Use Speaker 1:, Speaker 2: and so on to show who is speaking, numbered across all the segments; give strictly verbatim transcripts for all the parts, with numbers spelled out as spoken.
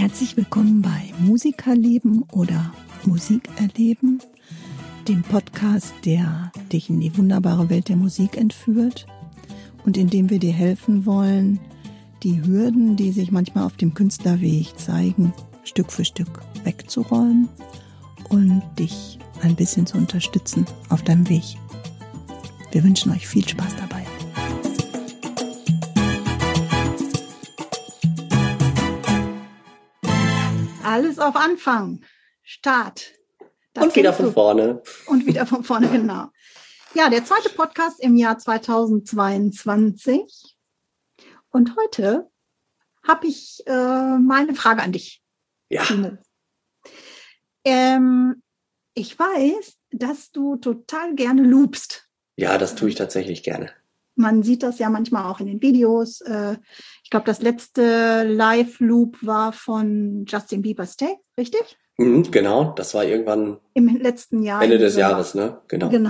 Speaker 1: Herzlich willkommen bei Musikerleben oder Musik erleben, dem Podcast, der dich in die wunderbare Welt der Musik entführt und in dem wir dir helfen wollen, die Hürden, die sich manchmal auf dem Künstlerweg zeigen, Stück für Stück wegzuräumen und dich ein bisschen zu unterstützen auf deinem Weg. Wir wünschen euch viel Spaß dabei. Alles auf Anfang. Start. Das
Speaker 2: und wieder von vorne.
Speaker 1: Und wieder von vorne, genau. Ja, der zweite Podcast im Jahr zweitausendzweiundzwanzig. Und heute habe ich äh, mal eine Frage an dich.
Speaker 2: Ja.
Speaker 1: Ähm, ich weiß, dass du total gerne loopst.
Speaker 2: Ja, das tue ich tatsächlich gerne.
Speaker 1: Man sieht das ja manchmal auch in den Videos. Ich glaube, das letzte Live-Loop war von Justin Bieber's Take, richtig?
Speaker 2: Mhm, genau, das war irgendwann
Speaker 1: im letzten Jahr.
Speaker 2: Ende des Jahres, ne? Genau.
Speaker 1: Genau.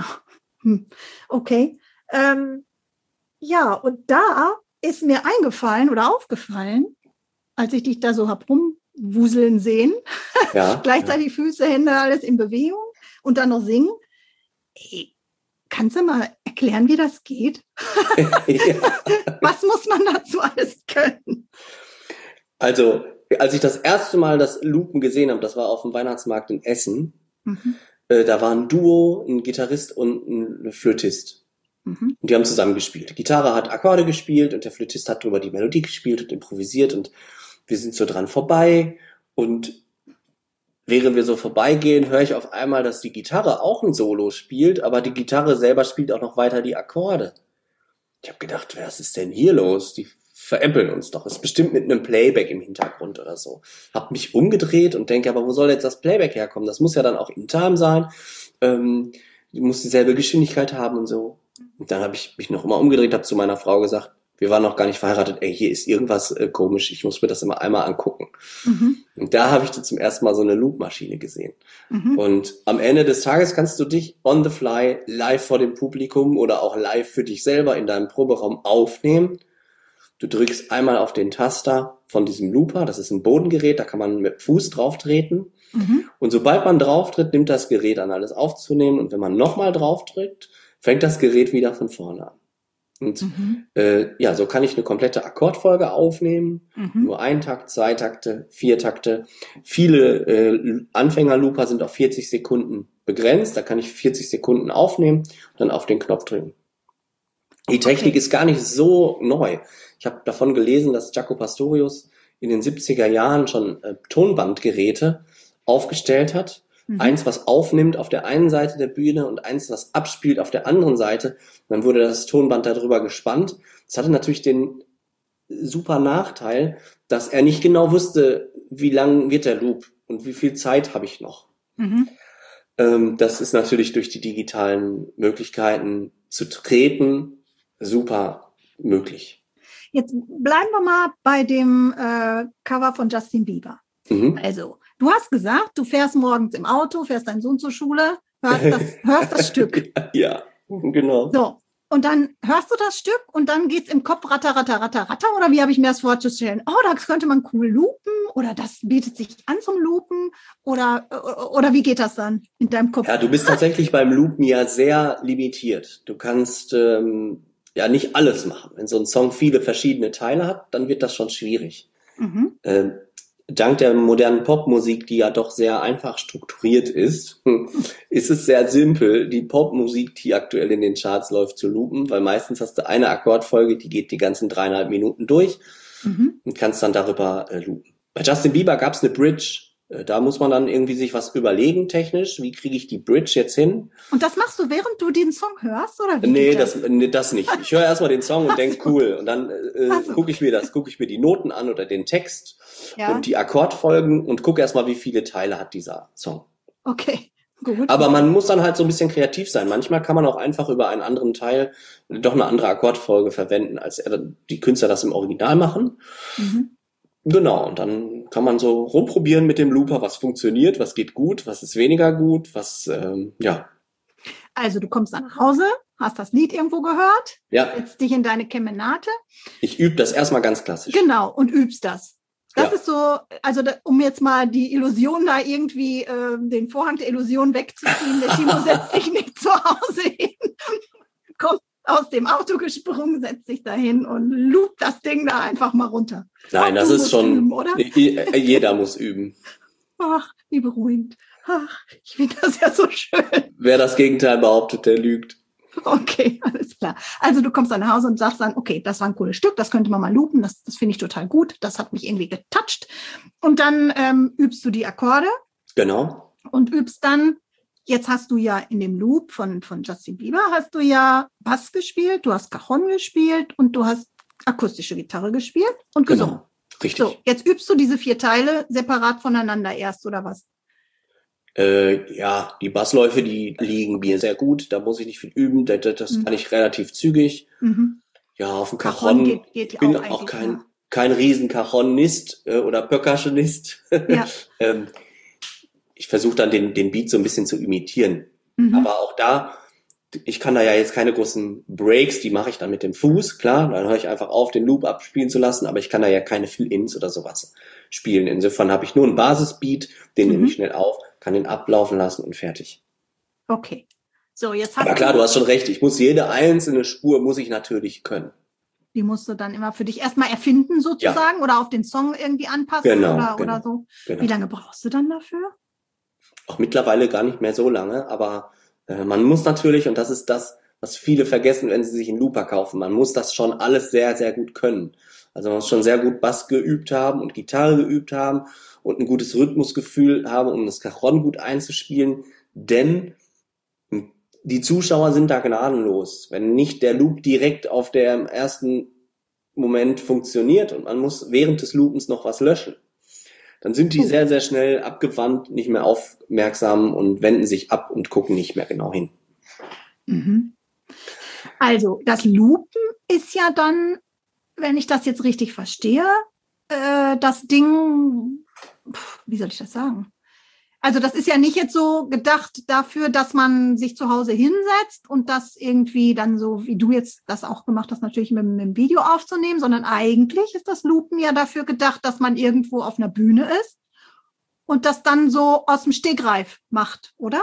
Speaker 1: Okay. Ähm, ja, und da ist mir eingefallen oder aufgefallen, als ich dich da so hab rumwuseln sehen,
Speaker 2: ja,
Speaker 1: gleichzeitig
Speaker 2: ja.
Speaker 1: Füße, Hände, alles in Bewegung und dann noch singen. Ey, kannst du mal erklären, wie das geht? Was muss man dazu alles können?
Speaker 2: Also, als ich das erste Mal das Loopen gesehen habe, das war auf dem Weihnachtsmarkt in Essen, mhm. äh, da war ein Duo, ein Gitarrist und ein Flötist. Mhm. Und die haben zusammen gespielt. Die Gitarre hat Akkorde gespielt und der Flötist hat drüber die Melodie gespielt und improvisiert und wir sind so dran vorbei und während wir so vorbeigehen, höre ich auf einmal, dass die Gitarre auch ein Solo spielt, aber die Gitarre selber spielt auch noch weiter die Akkorde. Ich habe gedacht, was ist denn hier los? Die veräppeln uns doch. Ist bestimmt mit einem Playback im Hintergrund oder so. Hab mich umgedreht und denke, aber wo soll jetzt das Playback herkommen? Das muss ja dann auch in Time sein. Ähm, die muss dieselbe Geschwindigkeit haben und so. Und dann habe ich mich noch immer umgedreht, habe zu meiner Frau gesagt, wir waren noch gar nicht verheiratet, ey, hier ist irgendwas äh, komisch, ich muss mir das immer einmal angucken. Mhm. Und da habe ich dann zum ersten Mal so eine Loop-Maschine gesehen. Mhm. Und am Ende des Tages kannst du dich on the fly live vor dem Publikum oder auch live für dich selber in deinem Proberaum aufnehmen. Du drückst einmal auf den Taster von diesem Looper, das ist ein Bodengerät, da kann man mit Fuß drauf treten. Mhm. Und sobald man drauf tritt, nimmt das Gerät an, alles aufzunehmen. Und wenn man nochmal drauf drückt, fängt das Gerät wieder von vorne an. Und mhm. äh, ja, so kann ich eine komplette Akkordfolge aufnehmen. Mhm. Nur ein Takt, zwei Takte, vier Takte. Viele äh, Anfänger-Looper sind auf vierzig Sekunden begrenzt. Da kann ich vierzig Sekunden aufnehmen und dann auf den Knopf drücken. Die Technik okay. ist gar nicht so neu. Ich habe davon gelesen, dass Jaco Pastorius in den siebziger Jahren schon äh, Tonbandgeräte aufgestellt hat. Mhm. Eins, was aufnimmt auf der einen Seite der Bühne und eins, was abspielt auf der anderen Seite. Und dann wurde das Tonband darüber gespannt. Das hatte natürlich den super Nachteil, dass er nicht genau wusste, wie lang wird der Loop und wie viel Zeit habe ich noch. Mhm. Ähm, das ist natürlich durch die digitalen Möglichkeiten zu treten super möglich.
Speaker 1: Jetzt bleiben wir mal bei dem äh, Cover von Justin Bieber. Mhm. Also, du hast gesagt, du fährst morgens im Auto, fährst deinen Sohn zur Schule, hörst das, hörst das Stück.
Speaker 2: Ja, genau.
Speaker 1: So, und dann hörst du das Stück und dann geht's im Kopf ratter, ratter, ratter, ratter, oder wie habe ich mir das vorzustellen? Oh, das könnte man cool loopen oder das bietet sich an zum Loopen oder, oder wie geht das dann in deinem Kopf?
Speaker 2: Ja, du bist tatsächlich beim Loopen ja sehr limitiert. Du kannst ähm, ja nicht alles machen. Wenn so ein Song viele verschiedene Teile hat, dann wird das schon schwierig. Mhm. Ähm, Dank der modernen Popmusik, die ja doch sehr einfach strukturiert ist, ist es sehr simpel, die Popmusik, die aktuell in den Charts läuft, zu loopen, weil meistens hast du eine Akkordfolge, die geht die ganzen dreieinhalb Minuten durch mhm. und kannst dann darüber äh, loopen. Bei Justin Bieber gab es eine Bridge. Äh, da muss man dann irgendwie sich was überlegen technisch. Wie kriege ich die Bridge jetzt hin?
Speaker 1: Und das machst du, während du den Song hörst, oder wie?
Speaker 2: Nee, das, nee, das nicht. Ich höre erstmal den Song und denke, cool. Und dann äh, so. gucke ich mir das, gucke ich mir die Noten an oder den Text. Ja. Und die Akkordfolgen und gucke erstmal, wie viele Teile hat dieser Song.
Speaker 1: Okay, gut.
Speaker 2: Aber man muss dann halt so ein bisschen kreativ sein. Manchmal kann man auch einfach über einen anderen Teil doch eine andere Akkordfolge verwenden, als die Künstler das im Original machen. Mhm. Genau, und dann kann man so rumprobieren mit dem Looper, was funktioniert, was geht gut, was ist weniger gut, was, ähm, ja.
Speaker 1: Also du kommst dann nach Hause, hast das Lied irgendwo gehört,
Speaker 2: ja.
Speaker 1: setzt dich in deine Kemenate.
Speaker 2: Ich übe das erstmal ganz klassisch.
Speaker 1: Genau, und übst das. Das ja. ist so, also da, um jetzt mal die Illusion da irgendwie, äh, den Vorhang der Illusion wegzuziehen, der Timo setzt sich nicht zu Hause hin, kommt aus dem Auto gesprungen, setzt sich da hin und loopt das Ding da einfach mal runter.
Speaker 2: Nein,
Speaker 1: Auch
Speaker 2: das ist schon,
Speaker 1: üben, oder?
Speaker 2: Jeder muss üben.
Speaker 1: Ach, wie beruhigend. Ach, ich finde das ja so schön.
Speaker 2: Wer das Gegenteil behauptet, der lügt.
Speaker 1: Okay, alles klar. Also du kommst dann nach Hause und sagst dann, okay, das war ein cooles Stück, das könnte man mal loopen, das, das finde ich total gut, das hat mich irgendwie getoucht. Und dann ähm, übst du die Akkorde.
Speaker 2: Genau.
Speaker 1: Und übst dann, jetzt hast du ja in dem Loop von, von Justin Bieber, hast du ja Bass gespielt, du hast Cajon gespielt und du hast akustische Gitarre gespielt und gesungen.
Speaker 2: Genau, richtig.
Speaker 1: So, jetzt übst du diese vier Teile separat voneinander erst, oder was?
Speaker 2: Äh, ja, die Bassläufe, die liegen mir sehr gut. Da muss ich nicht viel üben. Das, das mhm. kann ich relativ zügig. Mhm. Ja, auf dem Cajon.
Speaker 1: Geht, geht
Speaker 2: ich bin
Speaker 1: auch,
Speaker 2: auch kein,
Speaker 1: ja.
Speaker 2: kein riesen Cajonist äh, oder Percussionist. Ja. ähm, ich versuche dann den, den Beat so ein bisschen zu imitieren. Mhm. Aber auch da, ich kann da ja jetzt keine großen Breaks, die mache ich dann mit dem Fuß, klar. Dann höre ich einfach auf, den Loop abspielen zu lassen. Aber ich kann da ja keine Fill-Ins oder sowas spielen. Insofern habe ich nur einen Basisbeat, den mhm. nehme ich schnell auf, kann den ablaufen lassen und fertig.
Speaker 1: Okay. So, jetzt hast
Speaker 2: Aber klar, du hast schon recht. Ich muss jede einzelne Spur, muss ich natürlich können.
Speaker 1: Die musst du dann immer für dich erstmal erfinden sozusagen, ja. Oder auf den Song irgendwie anpassen
Speaker 2: genau,
Speaker 1: oder,
Speaker 2: genau,
Speaker 1: oder so.
Speaker 2: Genau.
Speaker 1: Wie lange brauchst du dann dafür?
Speaker 2: Auch mittlerweile gar nicht mehr so lange, aber äh, man muss natürlich, und das ist das, was viele vergessen, wenn sie sich einen Looper kaufen, man muss das schon alles sehr, sehr gut können. Also man muss schon sehr gut Bass geübt haben und Gitarre geübt haben und ein gutes Rhythmusgefühl haben, um das Cajon gut einzuspielen, denn die Zuschauer sind da gnadenlos. Wenn nicht der Loop direkt auf dem ersten Moment funktioniert und man muss während des Loopens noch was löschen, dann sind die sehr, sehr schnell abgewandt, nicht mehr aufmerksam und wenden sich ab und gucken nicht mehr genau hin.
Speaker 1: Mhm. Also das Loopen ist ja dann, wenn ich das jetzt richtig verstehe, äh, das Ding, wie soll ich das sagen? Also das ist ja nicht jetzt so gedacht dafür, dass man sich zu Hause hinsetzt und das irgendwie dann so, wie du jetzt das auch gemacht hast, natürlich mit, mit dem Video aufzunehmen, sondern eigentlich ist das Loopen ja dafür gedacht, dass man irgendwo auf einer Bühne ist und das dann so aus dem Stegreif macht, oder?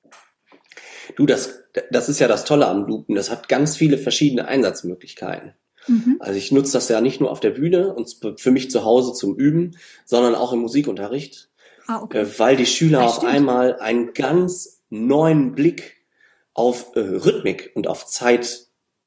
Speaker 2: Du, das, das ist ja das Tolle am Loopen. Das hat ganz viele verschiedene Einsatzmöglichkeiten. Mhm. Also ich nutze das ja nicht nur auf der Bühne und für mich zu Hause zum Üben, sondern auch im Musikunterricht. Ah, okay. Weil die Schüler auf einmal einen ganz neuen Blick auf äh, Rhythmik und auf Zeit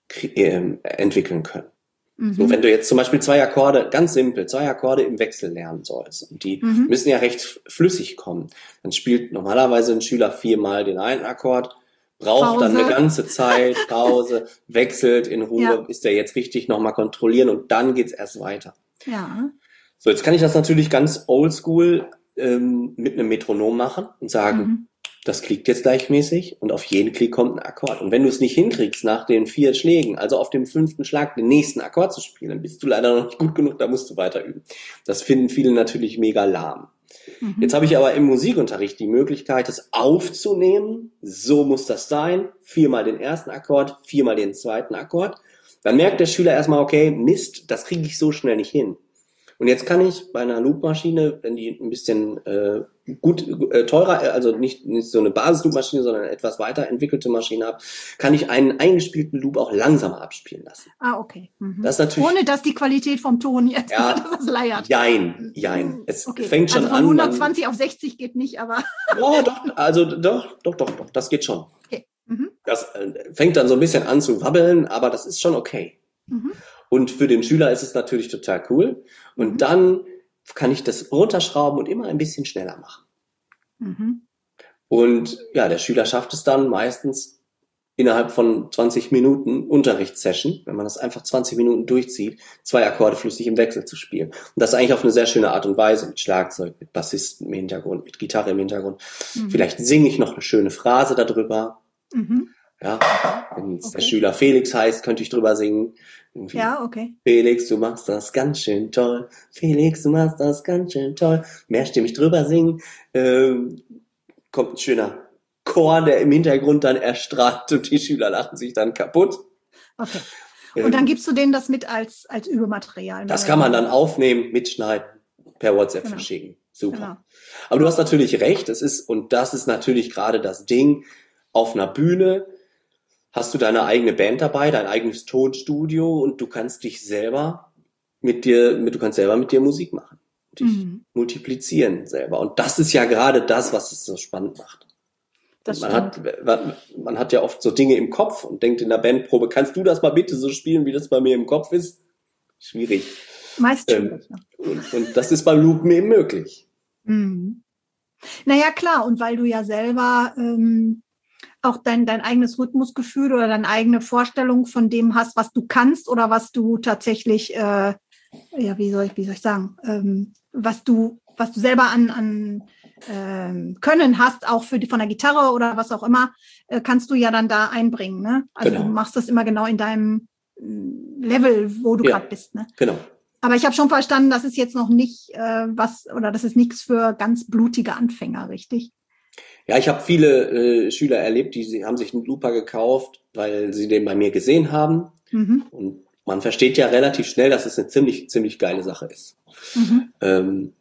Speaker 2: äh, entwickeln können. Mhm. So, wenn du jetzt zum Beispiel zwei Akkorde, ganz simpel, zwei Akkorde im Wechsel lernen sollst und die mhm. müssen ja recht flüssig kommen, dann spielt normalerweise ein Schüler viermal den einen Akkord, braucht Pause. Dann eine ganze Zeit, Pause, wechselt in Ruhe, ja. Ist der jetzt richtig, nochmal kontrollieren und dann geht's erst weiter.
Speaker 1: Ja.
Speaker 2: So, jetzt kann ich das natürlich ganz oldschool ähm, mit einem Metronom machen und sagen, mhm. das klickt jetzt gleichmäßig und auf jeden Klick kommt ein Akkord. Und wenn du es nicht hinkriegst, nach den vier Schlägen, also auf dem fünften Schlag den nächsten Akkord zu spielen, dann bist du leider noch nicht gut genug, da musst du weiter üben. Das finden viele natürlich mega lahm. Mhm. Jetzt habe ich aber im Musikunterricht die Möglichkeit, das aufzunehmen. So muss das sein. Viermal den ersten Akkord, viermal den zweiten Akkord. Dann merkt der Schüler erstmal, okay, Mist, das kriege ich so schnell nicht hin. Und jetzt kann ich bei einer Loopmaschine, wenn die ein bisschen äh, gut äh, teurer, also nicht, nicht so eine Basis-Loopmaschine, sondern eine etwas weiterentwickelte Maschine habe, kann ich einen eingespielten Loop auch langsamer abspielen lassen.
Speaker 1: Ah, okay. Mhm.
Speaker 2: Das ist natürlich,
Speaker 1: ohne dass die Qualität vom Ton jetzt
Speaker 2: ja,
Speaker 1: das leiert.
Speaker 2: Jein, jein. Es
Speaker 1: okay.
Speaker 2: fängt schon
Speaker 1: also von
Speaker 2: an.
Speaker 1: hundertzwanzig man, auf sechzig geht nicht, aber.
Speaker 2: Oh, doch, also doch, doch, doch, doch, das geht schon.
Speaker 1: Okay. Mhm.
Speaker 2: Das äh, fängt dann so ein bisschen an zu wabbeln, aber das ist schon okay. Mhm. Und für den Schüler ist es natürlich total cool. Und mhm. dann kann ich das runterschrauben und immer ein bisschen schneller machen. Mhm. Und ja, der Schüler schafft es dann meistens innerhalb von zwanzig Minuten Unterrichtssession, wenn man das einfach zwanzig Minuten durchzieht, zwei Akkorde flüssig im Wechsel zu spielen. Und das eigentlich auf eine sehr schöne Art und Weise, mit Schlagzeug, mit Bassisten im Hintergrund, mit Gitarre im Hintergrund. Mhm. Vielleicht singe ich noch eine schöne Phrase darüber. Mhm. Ja, wenn es okay. der Schüler Felix heißt, könnte ich drüber singen. Irgendwie.
Speaker 1: Ja, okay.
Speaker 2: Felix, du machst das ganz schön toll. Felix, du machst das ganz schön toll. Mehrstimmig drüber singen. Ähm, kommt ein schöner Chor, der im Hintergrund dann erstrahlt und die Schüler lachen sich dann kaputt.
Speaker 1: Okay. Und ähm, dann gibst du denen das mit als, als Übermaterial.
Speaker 2: Das kann man dann aufnehmen, mitschneiden, per WhatsApp
Speaker 1: Genau.
Speaker 2: verschicken. Super.
Speaker 1: Genau.
Speaker 2: Aber du hast natürlich recht, es ist, und das ist natürlich gerade das Ding, auf einer Bühne hast du deine eigene Band dabei, dein eigenes Tonstudio und du kannst dich selber mit dir, mit, du kannst selber mit dir Musik machen. Dich
Speaker 1: Mhm.
Speaker 2: multiplizieren selber. Und das ist ja gerade das, was es so spannend macht.
Speaker 1: Das
Speaker 2: Man
Speaker 1: stimmt.
Speaker 2: hat, man, man hat ja oft so Dinge im Kopf und denkt in der Bandprobe, kannst du das mal bitte so spielen, wie das bei mir im Kopf ist? Schwierig.
Speaker 1: Meist
Speaker 2: Ähm,
Speaker 1: schwierig, ja.
Speaker 2: und, und das ist beim Loopen eben möglich.
Speaker 1: Mhm. Naja, klar, und weil du ja selber ähm, auch dein, dein eigenes Rhythmusgefühl oder deine eigene Vorstellung von dem hast, was du kannst oder was du tatsächlich, äh, ja, wie soll ich, wie soll ich sagen, ähm, was du, was du selber an, an ähm, Können hast, auch für die, von der Gitarre oder was auch immer, äh, kannst du ja dann da einbringen, ne? Also
Speaker 2: Genau.
Speaker 1: du machst das immer genau in deinem mm, Level, wo du
Speaker 2: Ja.
Speaker 1: gerade bist, ne?
Speaker 2: Genau.
Speaker 1: Aber ich habe schon verstanden, das ist jetzt noch nicht äh, was, oder das ist nichts für ganz blutige Anfänger, richtig?
Speaker 2: Ja, ich habe viele äh, Schüler erlebt, die sie, haben sich einen Looper gekauft, weil sie den bei mir gesehen haben.
Speaker 1: Mhm.
Speaker 2: Und man versteht ja relativ schnell, dass es eine ziemlich, ziemlich geile Sache ist.
Speaker 1: Mhm.
Speaker 2: Ähm,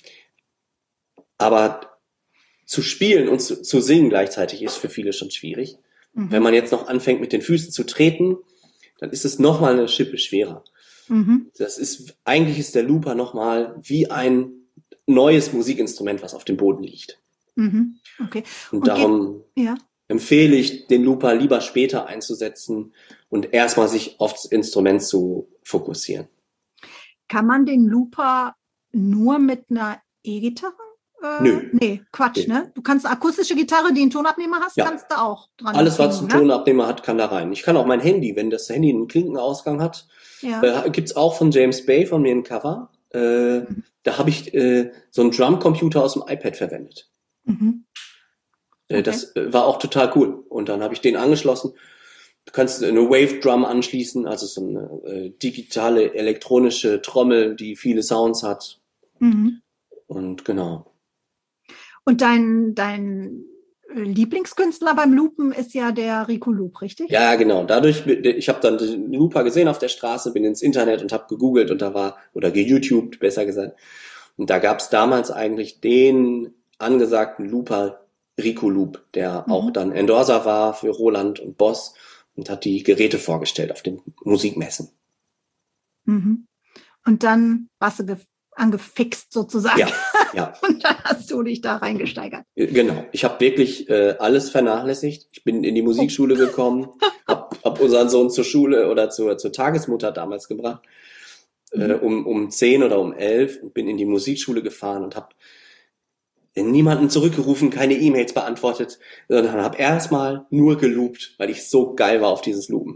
Speaker 2: aber zu spielen und zu, zu singen gleichzeitig ist für viele schon schwierig.
Speaker 1: Mhm.
Speaker 2: Wenn man jetzt noch anfängt, mit den Füßen zu treten, dann ist es nochmal eine Schippe schwerer.
Speaker 1: Mhm.
Speaker 2: Das ist, eigentlich ist der Looper nochmal wie ein neues Musikinstrument, was auf dem Boden liegt.
Speaker 1: Mhm. Okay.
Speaker 2: Und,
Speaker 1: Und
Speaker 2: darum
Speaker 1: geht, ja.
Speaker 2: empfehle ich, den Looper lieber später einzusetzen und erstmal sich aufs Instrument zu fokussieren.
Speaker 1: Kann man den Looper nur mit einer E-Gitarre? Äh,
Speaker 2: Nö.
Speaker 1: Nee, Quatsch,
Speaker 2: Nö.
Speaker 1: ne? Du kannst eine akustische Gitarre, die einen Tonabnehmer hast,
Speaker 2: Ja.
Speaker 1: kannst du auch dran
Speaker 2: Alles, was
Speaker 1: hängen,
Speaker 2: einen
Speaker 1: oder?
Speaker 2: Tonabnehmer hat, kann da rein. Ich kann auch mein Handy, wenn das Handy einen Klinkenausgang hat,
Speaker 1: Ja.
Speaker 2: äh, gibt's auch von James Bay von mir ein Cover. Äh,
Speaker 1: Mhm.
Speaker 2: Da habe ich äh, so einen Drumcomputer aus dem iPad verwendet.
Speaker 1: Mhm.
Speaker 2: Äh,
Speaker 1: Okay.
Speaker 2: Das äh, war auch total cool. Und dann habe ich den angeschlossen. Du kannst eine Wave Drum anschließen, also so eine äh, digitale elektronische Trommel, die viele Sounds hat.
Speaker 1: Mhm.
Speaker 2: Und genau.
Speaker 1: Und dein, dein Lieblingskünstler beim Loopen ist ja der Rico Loop, richtig?
Speaker 2: Ja, genau. Dadurch, ich habe dann den Looper gesehen auf der Straße, bin ins Internet und habe gegoogelt und da war, oder geYouTubed, besser gesagt. Und da gab's damals eigentlich den angesagten Looper Rico Loop, der
Speaker 1: Mhm.
Speaker 2: auch dann Endorser war für Roland und Boss und hat die Geräte vorgestellt auf den Musikmessen.
Speaker 1: Mhm. Und dann warst du ge- angefixt sozusagen.
Speaker 2: Ja, ja.
Speaker 1: Und dann hast du dich da reingesteigert.
Speaker 2: Genau. Ich habe wirklich äh, alles vernachlässigt. Ich bin in die Musikschule gekommen, hab, hab unseren Sohn zur Schule oder zur, zur Tagesmutter damals gebracht,
Speaker 1: Mhm.
Speaker 2: äh, um, um zehn oder um elf und bin in die Musikschule gefahren und habe niemanden zurückgerufen, keine E-Mails beantwortet, sondern habe erstmal nur geloopt, weil ich so geil war auf dieses Loopen.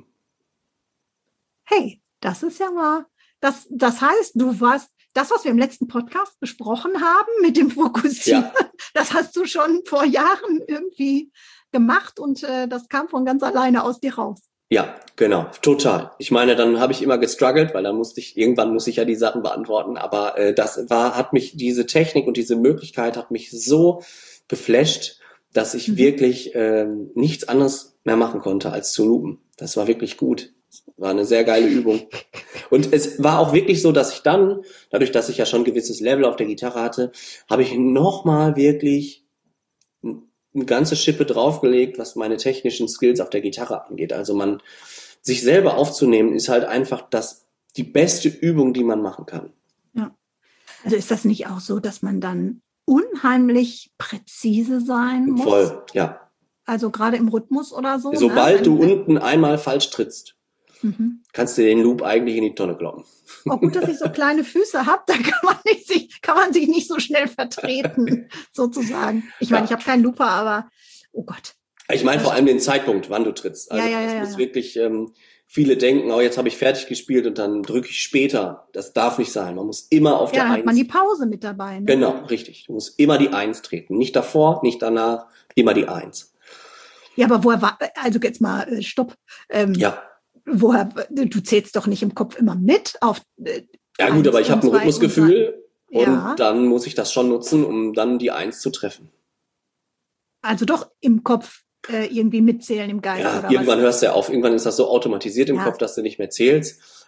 Speaker 1: Hey, das ist ja mal, das, das heißt, du warst, das, was wir im letzten Podcast besprochen haben mit dem Fokussieren,
Speaker 2: Ja.
Speaker 1: das hast du schon vor Jahren irgendwie gemacht und äh, das kam von ganz alleine aus dir raus.
Speaker 2: Ja, genau, total. Ich meine, dann habe ich immer gestruggelt, weil dann musste ich, irgendwann muss ich ja die Sachen beantworten, aber äh, das war, hat mich, diese Technik und diese Möglichkeit hat mich so geflasht, dass ich
Speaker 1: Mhm.
Speaker 2: wirklich äh, nichts anderes mehr machen konnte, als zu loopen. Das war wirklich gut. Das war eine sehr geile Übung. Und es war auch wirklich so, dass ich dann, dadurch, dass ich ja schon ein gewisses Level auf der Gitarre hatte, habe ich nochmal wirklich eine ganze Schippe draufgelegt, was meine technischen Skills auf der Gitarre angeht. Also man, sich selber aufzunehmen, ist halt einfach das, die beste Übung, die man machen kann.
Speaker 1: Ja. Also ist das nicht auch so, dass man dann unheimlich präzise sein muss?
Speaker 2: Voll, ja.
Speaker 1: Also gerade im Rhythmus oder so?
Speaker 2: Sobald
Speaker 1: ne?
Speaker 2: du unten einmal falsch trittst,
Speaker 1: Mhm.
Speaker 2: kannst du den Loop eigentlich in die Tonne kloppen.
Speaker 1: Auch gut, dass ich so kleine Füße habe, da kann man, nicht sich, kann man sich nicht so schnell vertreten, sozusagen. Ich meine,
Speaker 2: Ja.
Speaker 1: ich habe keinen Looper, aber oh Gott.
Speaker 2: Ich meine vor allem den Zeitpunkt, wann du trittst. Also
Speaker 1: Ja, ja,
Speaker 2: das
Speaker 1: ja,
Speaker 2: muss
Speaker 1: ja.
Speaker 2: wirklich, ähm, viele denken, oh, jetzt habe ich fertig gespielt und dann drücke ich später. Das darf nicht sein. Man muss immer auf
Speaker 1: Ja,
Speaker 2: der
Speaker 1: dann hat man
Speaker 2: Eins.
Speaker 1: die Pause mit dabei. Ne?
Speaker 2: Genau, richtig. Du musst immer die Eins treten. Nicht davor, nicht danach, immer die Eins.
Speaker 1: Ja, aber woher war, also jetzt mal, äh, stopp. Ähm,
Speaker 2: Ja.
Speaker 1: Woher, du zählst doch nicht im Kopf immer mit auf. Äh,
Speaker 2: Ja gut,
Speaker 1: eins
Speaker 2: aber ich habe
Speaker 1: und
Speaker 2: ein
Speaker 1: zwei
Speaker 2: Rhythmusgefühl
Speaker 1: und
Speaker 2: und,
Speaker 1: Ja.
Speaker 2: dann muss ich das schon nutzen, um dann die Eins zu treffen.
Speaker 1: Also doch im Kopf äh, irgendwie mitzählen im Geist
Speaker 2: Ja,
Speaker 1: oder
Speaker 2: irgendwann
Speaker 1: was?
Speaker 2: hörst du ja auf. Irgendwann ist das so automatisiert im
Speaker 1: Ja.
Speaker 2: Kopf, dass du nicht mehr zählst.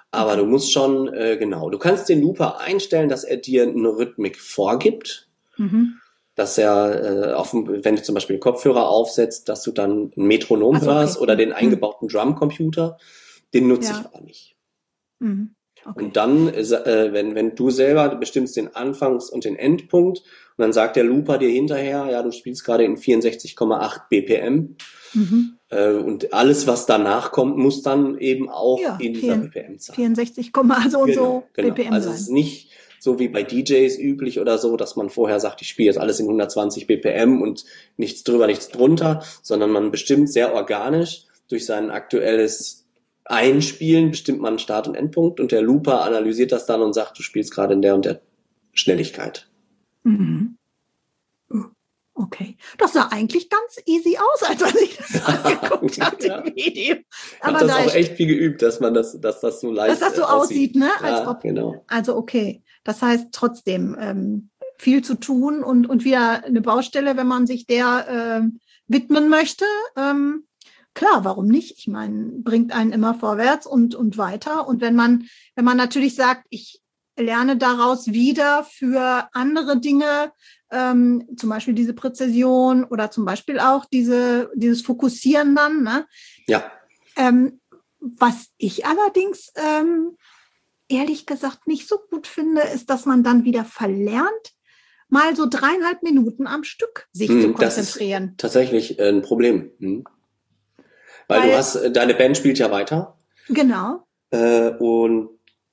Speaker 2: Aber okay. du musst schon, äh, genau, du kannst den Looper einstellen, dass er dir eine Rhythmik vorgibt. Mhm. Dass er, äh, auf, wenn du zum Beispiel einen Kopfhörer aufsetzt, dass du dann ein Metronom also, hörst okay. oder den eingebauten Drumcomputer. Den nutze ja. ich aber nicht. Mhm. Okay. Und dann, äh, wenn, wenn du selber du bestimmst den Anfangs- und den Endpunkt und dann sagt der Looper dir hinterher, ja, du spielst gerade in vierundsechzig Komma acht B P M mhm. äh, und alles, was danach kommt, muss dann eben auch ja, in dieser B P M sein.
Speaker 1: vierundsechzig, so und
Speaker 2: genau,
Speaker 1: so
Speaker 2: genau.
Speaker 1: B P M
Speaker 2: also
Speaker 1: sein.
Speaker 2: Es ist nicht so wie bei D Js üblich oder so, dass man vorher sagt, ich spiele jetzt alles in hundertzwanzig B P M und nichts drüber, nichts drunter, sondern man bestimmt sehr organisch durch sein aktuelles Einspielen, bestimmt man Start- und Endpunkt und der Looper analysiert das dann und sagt, du spielst gerade in der und der Schnelligkeit.
Speaker 1: Mhm. Okay. Das sah eigentlich ganz easy aus, als als ich das angeguckt hatte
Speaker 2: ja.
Speaker 1: im Video.
Speaker 2: Aber ich habe das auch echt viel geübt, dass man das, dass das so leicht
Speaker 1: Dass das so aussieht,
Speaker 2: aussieht,
Speaker 1: ne?
Speaker 2: Als
Speaker 1: ja, ob,
Speaker 2: genau.
Speaker 1: Also okay. Das heißt trotzdem ähm, viel zu tun und und wieder eine Baustelle, wenn man sich der ähm, widmen möchte. Ähm, klar, warum nicht? Ich meine, bringt einen immer vorwärts und und weiter. Und wenn man wenn man natürlich sagt, ich lerne daraus wieder für andere Dinge, ähm, zum Beispiel diese Präzision oder zum Beispiel auch diese dieses Fokussieren dann. Ne?
Speaker 2: Ja.
Speaker 1: Ähm, was ich allerdings ähm, ehrlich gesagt nicht so gut finde, ist, dass man dann wieder verlernt, mal so dreieinhalb Minuten am Stück sich hm, zu konzentrieren.
Speaker 2: Das ist tatsächlich ein Problem. Hm. Weil, Weil du hast, deine Band spielt ja weiter.
Speaker 1: Genau.
Speaker 2: Äh, und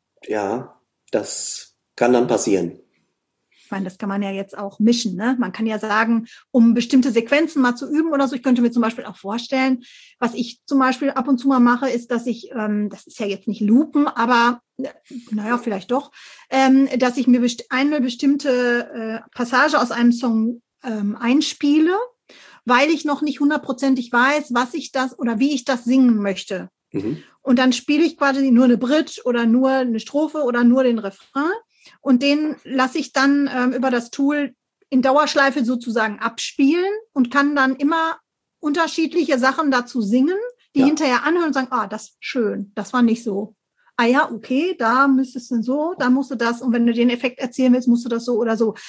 Speaker 2: ja, das kann dann passieren.
Speaker 1: Ich meine, das kann man ja jetzt auch mischen, ne? Man kann ja sagen, um bestimmte Sequenzen mal zu üben oder so, ich könnte mir zum Beispiel auch vorstellen, was ich zum Beispiel ab und zu mal mache, ist, dass ich, ähm, das ist ja jetzt nicht Loopen, aber naja, vielleicht doch, ähm, dass ich mir best- eine bestimmte äh, Passage aus einem Song ähm, einspiele, weil ich noch nicht hundertprozentig weiß, was ich das oder wie ich das singen möchte. Mhm. Und dann spiele ich quasi nur eine Bridge oder nur eine Strophe oder nur den Refrain. Und den lasse ich dann ähm, über das Tool in Dauerschleife sozusagen abspielen und kann dann immer unterschiedliche Sachen dazu singen, die ja. hinterher anhören und sagen, ah, das ist schön, das war nicht so. Ah ja, okay, da müsstest du so, da musst du das. Und wenn du den Effekt erzählen willst, musst du das so oder so.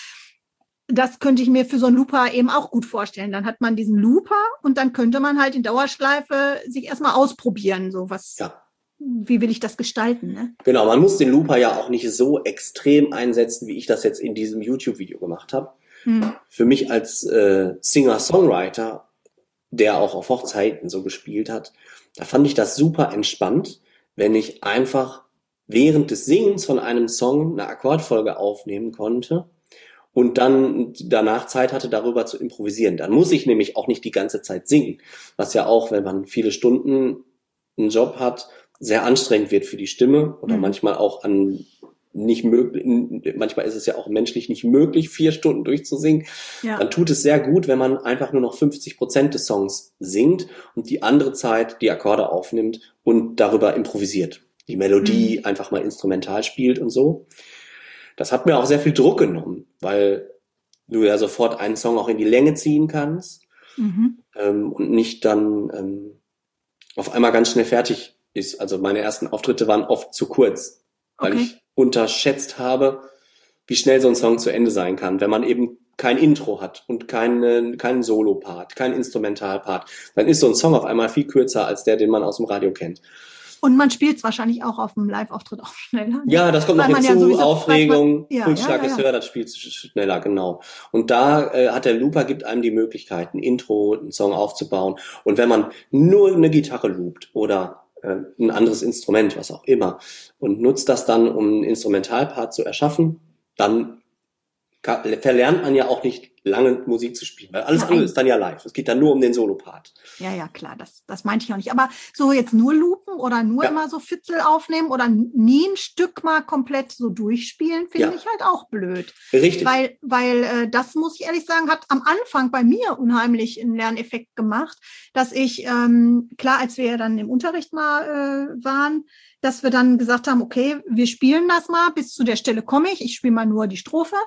Speaker 1: Das könnte ich mir für so einen Looper eben auch gut vorstellen. Dann hat man diesen Looper und dann könnte man halt in Dauerschleife sich erstmal ausprobieren, so was.
Speaker 2: Ja.
Speaker 1: Wie will ich das gestalten? Ne?
Speaker 2: Genau, man muss den Looper ja auch nicht so extrem einsetzen, wie ich das jetzt in diesem YouTube-Video gemacht habe. Hm. Für mich als äh, Singer-Songwriter, der auch auf Hochzeiten so gespielt hat, da fand ich das super entspannt, wenn ich einfach während des Singens von einem Song eine Akkordfolge aufnehmen konnte und dann danach Zeit hatte, darüber zu improvisieren. Dann muss ich nämlich auch nicht die ganze Zeit singen, was ja auch, wenn man viele Stunden einen Job hat, sehr anstrengend wird für die Stimme oder mhm. manchmal auch an nicht möglich, manchmal ist es ja auch menschlich nicht möglich, vier Stunden durchzusingen. Ja. Dann tut es sehr gut, wenn man einfach nur noch fünfzig Prozent des Songs singt und die andere Zeit die Akkorde aufnimmt und darüber improvisiert. Die Melodie mhm. einfach mal instrumental spielt und so. Das hat mir auch sehr viel Druck genommen, weil du ja sofort einen Song auch in die Länge ziehen kannst mhm. ähm, und nicht dann ähm, auf einmal ganz schnell fertig ist. Also meine ersten Auftritte waren oft zu kurz, weil okay. ich unterschätzt habe, wie schnell so ein Song zu Ende sein kann, wenn man eben kein Intro hat und keinen keinen Solo-Part, keinen Instrumental-Part. Dann ist so ein Song auf einmal viel kürzer als der, den man aus dem Radio kennt.
Speaker 1: Und man spielt es wahrscheinlich auch auf dem Live-Auftritt auch schneller. Ne?
Speaker 2: Ja, das kommt noch hinzu, ja sowieso, Aufregung, man, ja, Pulsschlag ja, ja, ist höher, das spielt schneller, genau. Und da äh, hat der Looper, gibt einem die Möglichkeit, ein Intro, einen Song aufzubauen. Und wenn man nur eine Gitarre loopt oder äh, ein anderes Instrument, was auch immer, und nutzt das dann, um einen Instrumentalpart zu erschaffen, dann kann, verlernt man ja auch nicht lange Musik zu spielen, weil alles Nein. andere ist dann ja live. Es geht dann nur um den Solo-Part.
Speaker 1: Ja, ja, klar, das, das meinte ich auch nicht. Aber so jetzt nur loopen oder nur ja. immer so Fitzel aufnehmen oder nie ein Stück mal komplett so durchspielen, finde ja. ich halt auch blöd.
Speaker 2: Richtig.
Speaker 1: Weil, weil äh, das, muss ich ehrlich sagen, hat am Anfang bei mir unheimlich einen Lerneffekt gemacht, dass ich, ähm, klar, als wir dann im Unterricht mal äh, waren, dass wir dann gesagt haben, okay, wir spielen das mal, bis zu der Stelle komme ich, ich spiele mal nur die Strophe.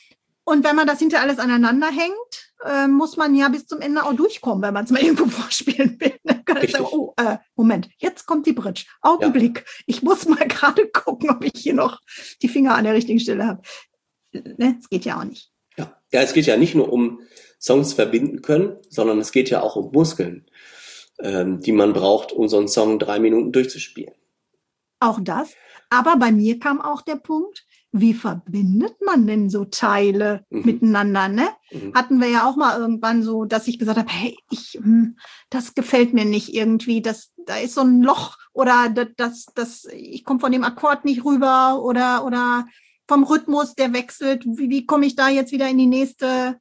Speaker 1: Und wenn man das hinter alles aneinander hängt, äh, muss man ja bis zum Ende auch durchkommen, wenn man es mal irgendwo vorspielen will. sagen, oh, äh, Moment, jetzt kommt die Bridge. Augenblick, ja. Ich muss mal gerade gucken, ob ich hier noch die Finger an der richtigen Stelle habe. Ne, das geht ja auch nicht.
Speaker 2: Ja. ja, es geht ja nicht nur um Songs verbinden können, sondern es geht ja auch um Muskeln, ähm, die man braucht, um so einen Song drei Minuten durchzuspielen.
Speaker 1: Auch das. Aber bei mir kam auch der Punkt, wie verbindet man denn so Teile mhm. miteinander, ne? Mhm. Hatten wir ja auch mal irgendwann so, dass ich gesagt habe, hey, ich, das gefällt mir nicht irgendwie, das, da ist so ein Loch oder das, das, das ich komme von dem Akkord nicht rüber oder, oder vom Rhythmus, der wechselt. Wie, wie komme ich da jetzt wieder in die nächste,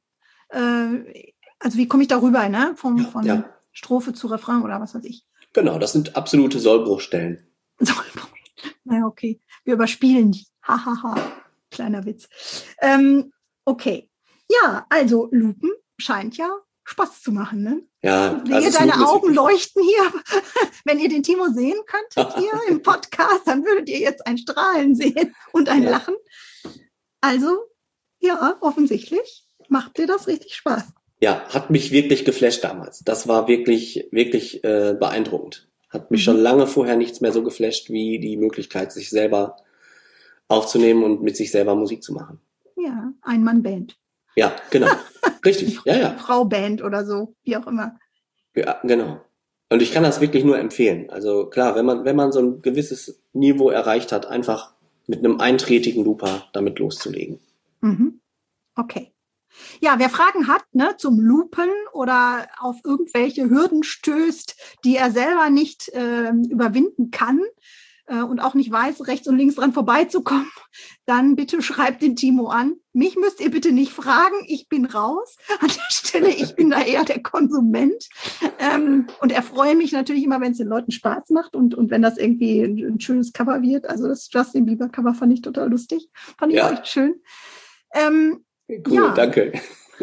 Speaker 1: äh, also wie komme ich da rüber, ne? Vom, ja, von ja. Strophe zu Refrain oder was weiß ich.
Speaker 2: Genau, das sind absolute Sollbruchstellen.
Speaker 1: Sollbruchstellen. Na okay, wir überspielen die. Hahaha, ha, ha. Kleiner Witz. Ähm, okay, ja, also Lupen scheint ja Spaß zu machen, ne?
Speaker 2: Ja,
Speaker 1: also ihr deine Augen leuchten hier. Wenn ihr den Timo sehen könntet hier im Podcast, dann würdet ihr jetzt ein Strahlen sehen und ein ja. Lachen. Also, ja, offensichtlich macht dir das richtig Spaß.
Speaker 2: Ja, hat mich wirklich geflasht damals. Das war wirklich, wirklich äh, beeindruckend. Hat mich mhm. schon lange vorher nichts mehr so geflasht, wie die Möglichkeit, sich selber aufzunehmen und mit sich selber Musik zu machen.
Speaker 1: Ja, Ein-Mann-Band.
Speaker 2: Ja, genau. Richtig, ja, ja.
Speaker 1: Frau-Band oder so, wie auch immer.
Speaker 2: Ja, genau. Und ich kann das wirklich nur empfehlen. Also klar, wenn man, wenn man so ein gewisses Niveau erreicht hat, einfach mit einem eintretigen Looper damit loszulegen.
Speaker 1: Mhm. Okay. Ja, wer Fragen hat, ne, zum Loopen oder auf irgendwelche Hürden stößt, die er selber nicht äh, überwinden kann äh, und auch nicht weiß, rechts und links dran vorbeizukommen, dann bitte schreibt den Timo an. Mich müsst ihr bitte nicht fragen, ich bin raus. An der Stelle, ich bin da eher der Konsument ähm, und erfreue mich natürlich immer, wenn es den Leuten Spaß macht und, und wenn das irgendwie ein, ein schönes Cover wird. Also das Justin Bieber Cover fand ich total lustig, fand ich ja. echt schön. Ähm,
Speaker 2: Cool, ja, danke.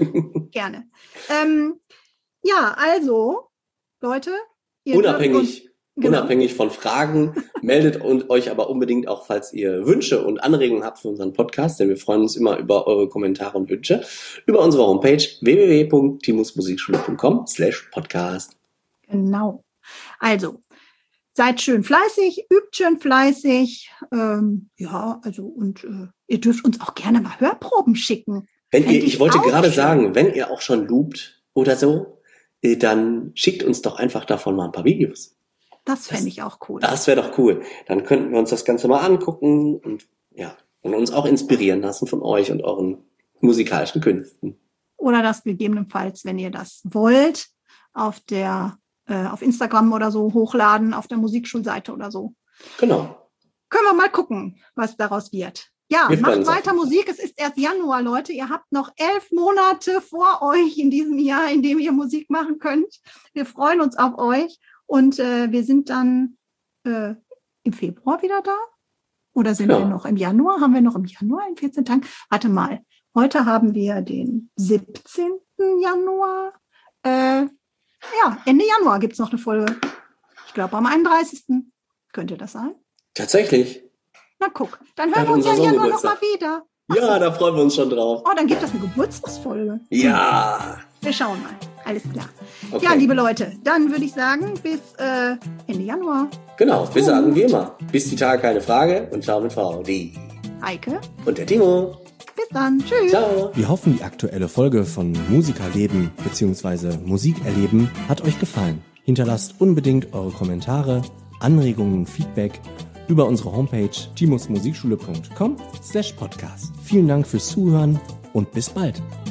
Speaker 1: Gerne. Ähm, ja, also, Leute. Ihr
Speaker 2: unabhängig, uns, genau. unabhängig von Fragen, meldet und euch aber unbedingt auch, falls ihr Wünsche und Anregungen habt für unseren Podcast, denn wir freuen uns immer über eure Kommentare und Wünsche, über unsere Homepage w w w punkt timusmusikschule punkt com slash podcast.
Speaker 1: Genau. Also, seid schön fleißig, übt schön fleißig. Ähm, ja, also, und äh, ihr dürft uns auch gerne mal Hörproben schicken.
Speaker 2: Wenn ihr, ich wollte gerade sagen, wenn ihr auch schon loopt oder so, dann schickt uns doch einfach davon mal ein paar Videos.
Speaker 1: Das fände ich auch cool.
Speaker 2: Das wäre doch cool. Dann könnten wir uns das Ganze mal angucken und ja, und uns auch inspirieren lassen von euch und euren musikalischen Künsten.
Speaker 1: Oder das gegebenenfalls, wenn ihr das wollt, auf der äh, auf Instagram oder so hochladen, auf der Musikschulseite oder so.
Speaker 2: Genau.
Speaker 1: Können wir mal gucken, was daraus wird. Ja, wir macht weiter Musik. Es ist erst Januar, Leute. Ihr habt noch elf Monate vor euch in diesem Jahr, in dem ihr Musik machen könnt. Wir freuen uns auf euch. Und äh, wir sind dann äh, im Februar wieder da. Oder sind ja. wir noch im Januar? Haben wir noch im Januar in vierzehn Tagen? Warte mal. Heute haben wir den siebzehnten Januar. Äh, ja, Ende Januar gibt's noch eine Folge. Ich glaube, am einunddreißigsten Könnte das sein?
Speaker 2: Tatsächlich.
Speaker 1: Na guck, dann hören wir uns ja im Januar nochmal wieder.
Speaker 2: Ach ja, so. Da freuen wir uns schon drauf.
Speaker 1: Oh, dann gibt es eine Geburtstagsfolge.
Speaker 2: Ja.
Speaker 1: Wir schauen mal. Alles klar. Okay. Ja, liebe Leute, dann würde ich sagen, bis äh, Ende Januar.
Speaker 2: Genau, wir sagen wie immer. Bis die Tage keine Frage und ciao mit Frau die
Speaker 1: Heike
Speaker 2: und der Timo.
Speaker 1: Bis dann. Tschüss.
Speaker 2: Ciao.
Speaker 3: Wir hoffen, die aktuelle Folge von Musikerleben bzw. Musik erleben hat euch gefallen. Hinterlasst unbedingt eure Kommentare, Anregungen und Feedback über unsere Homepage timusmusikschule punkt com slash podcast. Vielen Dank fürs Zuhören und bis bald.